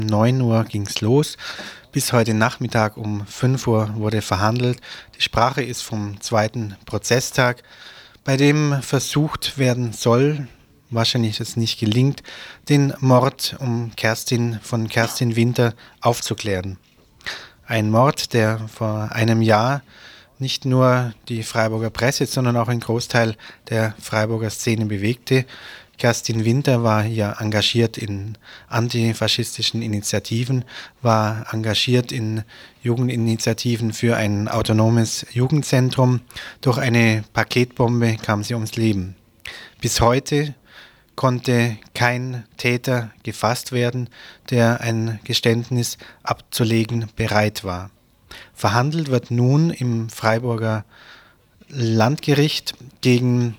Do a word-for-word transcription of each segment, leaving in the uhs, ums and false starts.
neun Uhr ging es los. Bis heute Nachmittag um fünf Uhr wurde verhandelt. Die Sprache ist vom zweiten Prozesstag, bei dem versucht werden soll, wahrscheinlich es nicht gelingt, den Mord um Kerstin von Kerstin Winter aufzuklären. Ein Mord, der vor einem Jahr nicht nur die Freiburger Presse, sondern auch einen Großteil der Freiburger Szene bewegte. Kerstin Winter war ja engagiert in antifaschistischen Initiativen, war engagiert in Jugendinitiativen für ein autonomes Jugendzentrum. Durch eine Paketbombe kam sie ums Leben. Bis heute konnte kein Täter gefasst werden, der ein Geständnis abzulegen bereit war. Verhandelt wird nun im Freiburger Landgericht gegen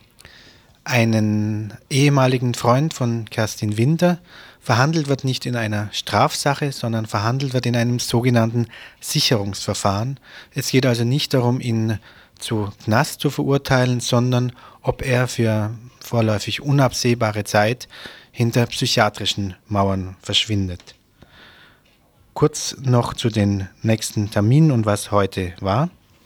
einen ehemaligen Freund von Kerstin Winter. Verhandelt wird nicht in einer Strafsache, sondern verhandelt wird in einem sogenannten Sicherungsverfahren. Es geht also nicht darum, ihn zu Knast zu verurteilen, sondern ob er für vorläufig unabsehbare Zeit hinter psychiatrischen Mauern verschwindet. Kurz noch zu den nächsten Terminen und was heute war.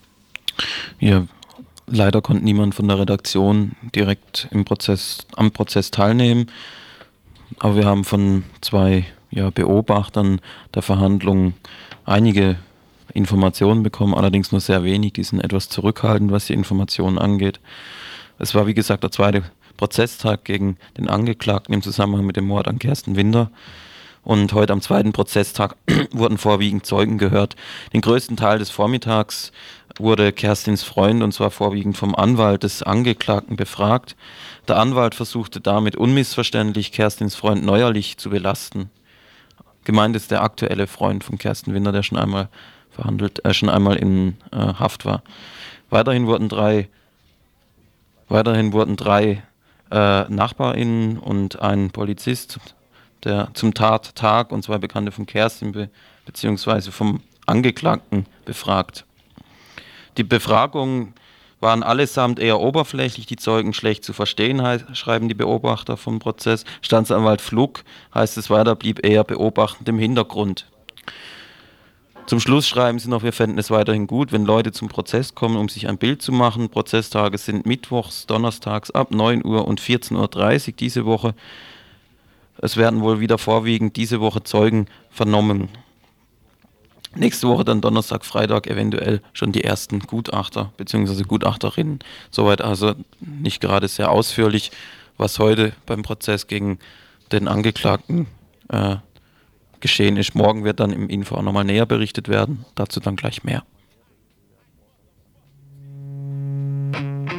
Ja, leider konnte niemand von der Redaktion direkt im Prozess, am Prozess teilnehmen, aber wir haben von zwei ja, Beobachtern der Verhandlung einige Informationen bekommen, allerdings nur sehr wenig, die sind etwas zurückhaltend, was die Informationen angeht. Es war wie gesagt der zweite Prozesstag gegen den Angeklagten im Zusammenhang mit dem Mord an Kerstin Winter. Und heute am zweiten Prozesstag wurden vorwiegend Zeugen gehört. Den größten Teil des Vormittags wurde Kerstins Freund, und zwar vorwiegend vom Anwalt des Angeklagten, befragt. Der Anwalt versuchte damit unmissverständlich, Kerstins Freund neuerlich zu belasten. Gemeint ist der aktuelle Freund von Kerstin Winter, der schon einmal verhandelt, äh, schon einmal in äh, Haft war. Weiterhin wurden drei, weiterhin wurden drei äh, NachbarInnen und ein Polizist, der zum Tattag, und zwei Bekannte von Kerstin be- beziehungsweise vom Angeklagten befragt. Die Befragungen waren allesamt eher oberflächlich, die Zeugen schlecht zu verstehen, schreiben die Beobachter vom Prozess. Staatsanwalt Fluck, heißt es weiter, blieb eher beobachtend im Hintergrund. Zum Schluss schreiben sie noch, wir fänden es weiterhin gut, wenn Leute zum Prozess kommen, um sich ein Bild zu machen. Prozesstage sind mittwochs, donnerstags ab neun Uhr und vierzehn Uhr dreißig diese Woche. Es werden wohl wieder vorwiegend diese Woche Zeugen vernommen. Nächste Woche dann Donnerstag, Freitag eventuell schon die ersten Gutachter bzw. Gutachterinnen. Soweit also nicht gerade sehr ausführlich, was heute beim Prozess gegen den Angeklagten äh, geschehen ist. Morgen wird dann im Info auch nochmal näher berichtet werden. Dazu dann gleich mehr.